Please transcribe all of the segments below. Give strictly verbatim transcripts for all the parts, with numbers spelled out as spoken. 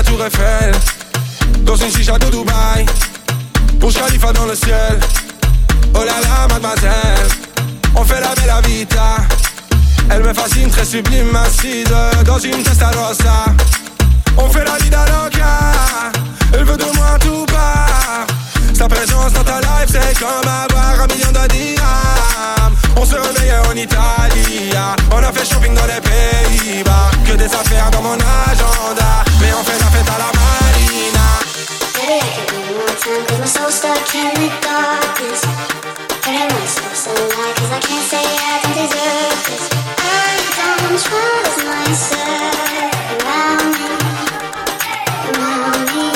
Tour Eiffel, dans une chicha de Dubaï, Burj Khalifa dans le ciel. Oh là là, mademoiselle, on fait la bella vita. Elle me fascine, très sublime, assise dans une Testarossa. On fait la vida loca, elle veut de moi tout part. Sa présence dans ta life, c'est comme avoir un million de dirhams. On se réveillait en Italie, on a fait shopping dans les Pays-Bas. Que des affaires dans mon agenda, mais on fait la fête à la marina. Baby, I could be more time, cause my soul's stuck in the darkness. But I know it's so light, cause I can't say I don't deserve this. I don't trust myself around me, around me.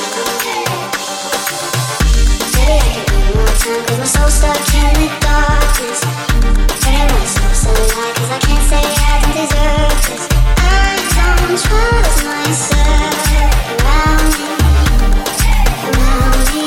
Baby, I could be more time, cause my soul's stuck in the darkness. But I know it's so light, cause I can't say I don't deserve this. I don't trust myself around me, around me.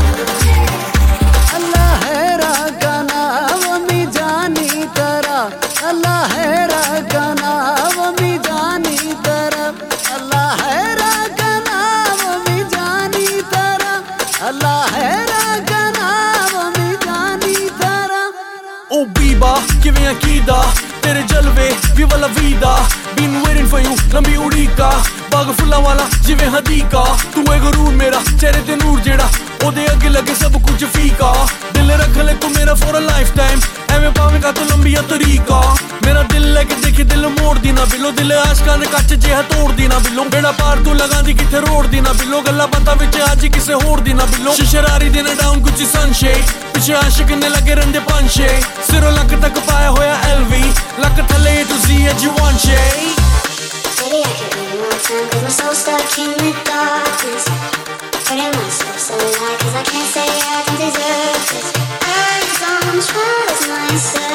Allah hai raga naam mi jaani tara, Allah hai raga naam mi jaani tara, Allah hai raga naam mi jaani tara, Allah hai raga naam mi jaani tara. Oh Biba, kiਵੇਂ ਆ ਕੀਦਾ ਤੇਰੇ ਜਲਵੇ ਵੀ ਵਾਲਾ ਵੀਦਾ been waiting for you ਲੰਬੀ ਉਡੀਕਾ ਬਾਗ ਫੁੱਲਾਂ ਵਾਲਾ ਜਿਵੇਂ ਹਦੀਕਾ ਤੂੰ ਏ ਗਰੂਰ ਮੇਰਾ ਚਿਹਰੇ ਤੇ ਨੂਰ ਜਿਹੜਾ ਉਹਦੇ ਅੱਗੇ ਲੱਗੇ ਸਭ ਕੁਝ ਫੀਕਾ ਦਿਲ ਰੱਖ ਲੈ ਤੂੰ ਮੇਰਾ for a lifetime ਐਵੇਂ ਪਾਵੇਂਗਾ ਤੂੰ ਲੰਬੀਆ ਤਰੀਕਾ ਮੇਰਾ ਦਿਲ ਲੈ ਕੇ ਦੇਖੇ ਦਿਲ ਮੋੜਦੀ ਨਾ ਬਿੱਲੋ ਦਿਲ ਆਸ਼ਕਾਂ ਦੇ ਕੱਚ ਜਿਹਾ ਤੋੜਦੀ ਨਾ ਬਿੱਲੋ ਬੇੜਾ ਪਾਰ ਤੂੰ ਲਗਾਂਦੀ ਕਿੱਥੇ ਰੋੜਦੀ ਨਾ ਬਿੱਲੋ ਗੱਲਾਂ ਬਾਤਾਂ ਵਿੱਚ ਅੱਜ ਕਿਸੇ ਹੋਰ ਦੀ ਨਾ ਬਿੱਲੋ ਸ਼ਰਾਰੀ ਦੇ ਨਾ ਡਾਊਨ ਕੁਝ ਸਨਸ਼ੇਡ ਪਿੱਛੇ ਆਸ਼ਿਕ ਨੇ ਲੱਗੇ ਰਹਿੰਦੇ ਪੰਛੇ ਸਿਰੋਂ ਲੱਕ ਤੱਕ ਪਾਇਆ ਹੋਇਆ ਐਲ ਵੀ ਲੱਕ ਥੱਲੇ to see as you want shade. Baby, I could be more time, cause my soul's stuck in the darkness. But I myself so light, cause I can't say I don't deserve this. I don't trust myself